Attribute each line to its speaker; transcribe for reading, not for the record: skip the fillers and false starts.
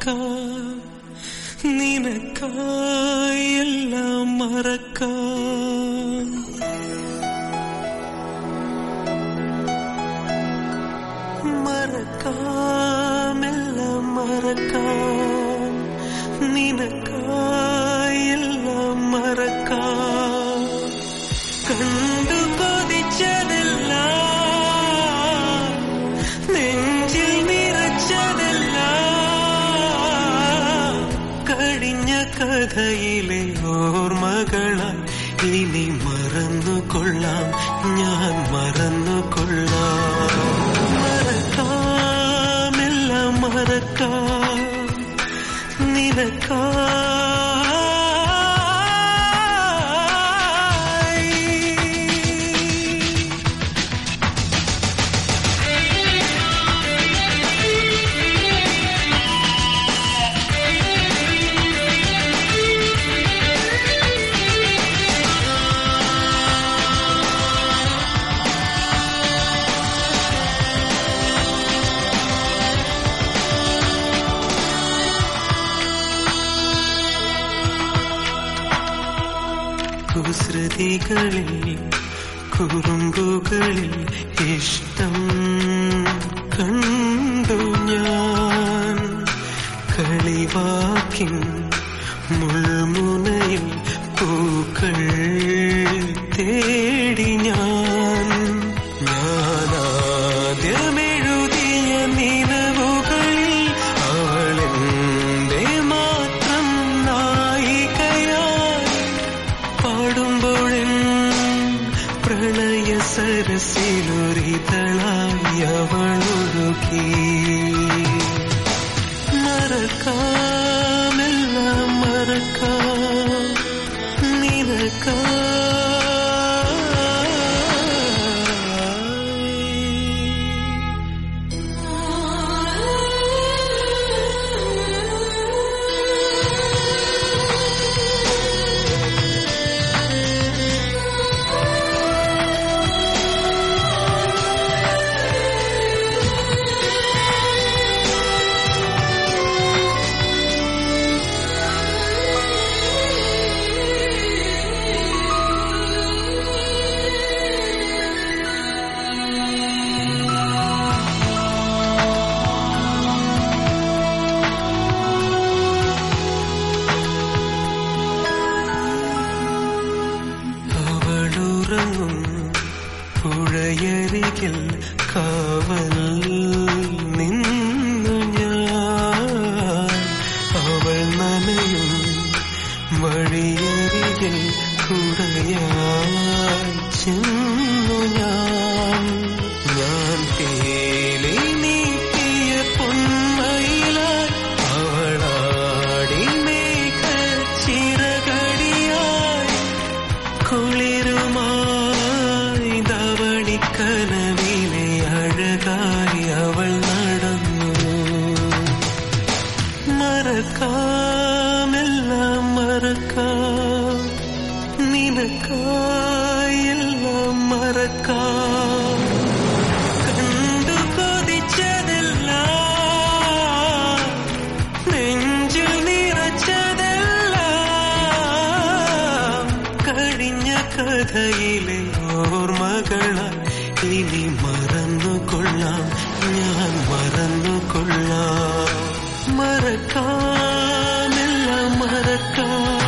Speaker 1: നിനക്കായെല്ലാം മറക്കാം. മറക്കാമെല്ലാം മറക്കാം, നിനക്കായെല്ലാം മറക്കാം. കണ്ടു കൊതിച്ചതെല്ലാം, നെഞ്ചിൽ നിറച്ചതെല്ലാം കഴിഞ്ഞ കഥയിലെ ഓർമ്മകളാൽ ഇനി മറന്നുകൊള്ളാം, ഞാൻ മറന്നുകൊള്ളാം. മറക്കാമെല്ലാം മറക്കാം, നിനക്കാ കുസൃതികളിൽ കുറുമ്പുകളിൽ ഇഷ്ടം കണ്ടു ഞാൻ. കളിവാക്കിൻ മുൾമുനയിൽ പൂക്കൾ തേടി ഞാൻ. ഞാനാദ്യമെഴുതിയ നിലവുകളിൽ അവളെന്റെ മാത്രം നായികയായി. പാടുമ്പോഴൻ പ്രണയ സരസിലൊരിതളായി അവളൊഴുകി. മറക്കാമെല്ലാം മറക്കാം, നിനക്കാ പുഴയരികിൽ കാവൽ നിന്നു ഞാൻ. അവൾ നനയും വഴിയരികിൽ കുടയായി ചെന്നു ഞാൻ. ഞാൻ തേലി നീട്ടിയ പൊന്മയിലായി അവളാടി മേഘ ചിറകടിയായി. കുളിരുമായി ധവളിക്കനവിലെ അഴകായി അവൾ നടന്നു. മറക്കാമെല്ലാം മറക്കാം, നിനക്കായെല്ലാം മറക്കാം. കണ്ടു കൊതിച്ചതെല്ലാം, നെഞ്ചിൽ നിറച്ചതെല്ലാം കഴിഞ്ഞ കഥയിലെ ഓർമ്മകളാൽ ഇനി മറന്നുകൊള്ളാം, ഞാൻ മറന്നുകൊള്ളാം. മറക്കാമെല്ലാം മറക്കാം.